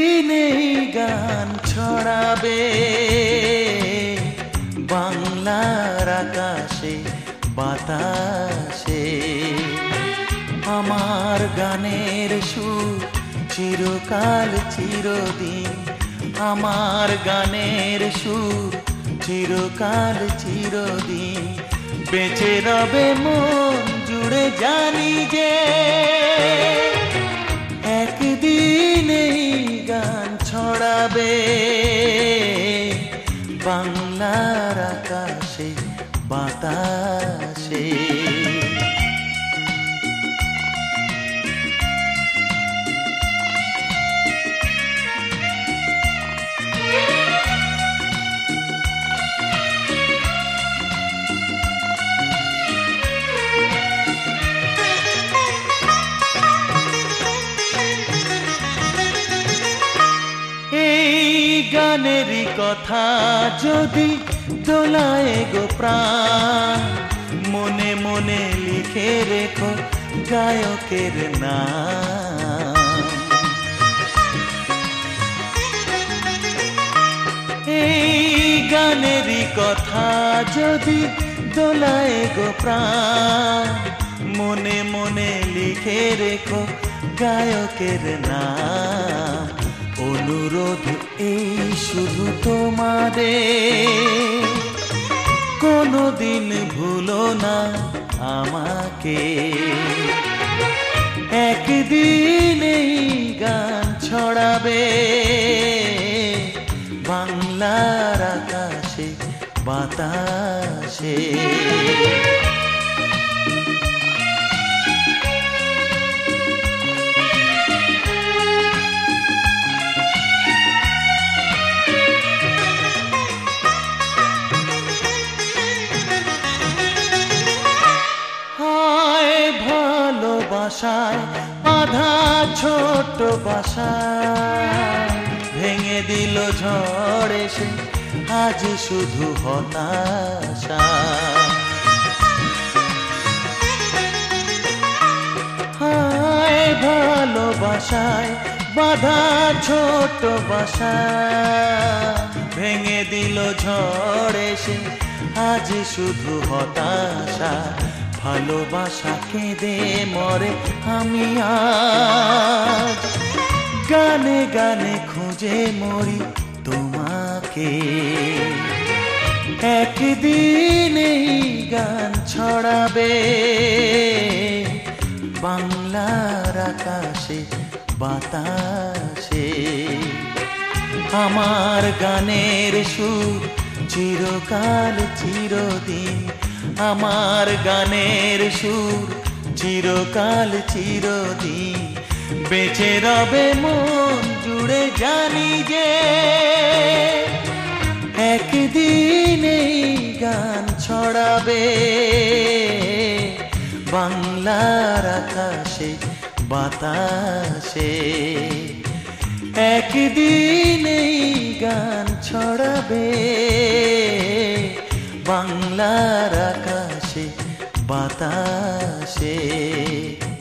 একদিনেই গান ছড়াবে বাংলার আকাশে বাতাসে। আমার গানের সুর চিরকাল চিরদিন, আমার গানের সুর চিরকাল চিরদিন বেঁচে রবে মন জুড়ে। জানি যে একদিনেই গান ছড়াবে বাংলার আকাশে বাতাসে। গানেরই কথা যদি দোলায় গো প্রাণ, মনে মনে লিখে রেখো গায়কের নাম। এই গানেরই কথা যদি দোলায় গো প্রাণ, মনে মনে লিখে রেখো গায়কের নাম। অনুরোধ এই শুধু তোমাদের, কোনোদিন ভুলো না আমাকে। একদিনেই গান ছড়াবে বাংলার আকাশে বাতাসে। ভালোবাসায় আধা ছোট বাসা ভেঙে দিল ঝড় এসে, আজ শুধু হতাশা। হায় ভালোবাসায় বাঁধা ছোট বাসা ভেঙে দিল ঝড় এসে, আজ শুধু হতাশা। ভালোবাসা কেঁদে মরে আমি আজ, গানে গানে খুঁজে মরি তোমাকে। একদিনেই গান ছড়াবে বাংলার আকাশে বাতাসে। আমার গানের সুর চিরকাল চিরদিন, আমার গানের সুর চিরকাল চিরদিন বেঁচে রবে মন জুড়ে। জানি যে একদিনেই গান ছড়াবে বাংলার আকাশে বাতাসে। একদিনেই গান ছড়াবে বাংলার আকাশে বাতাসে।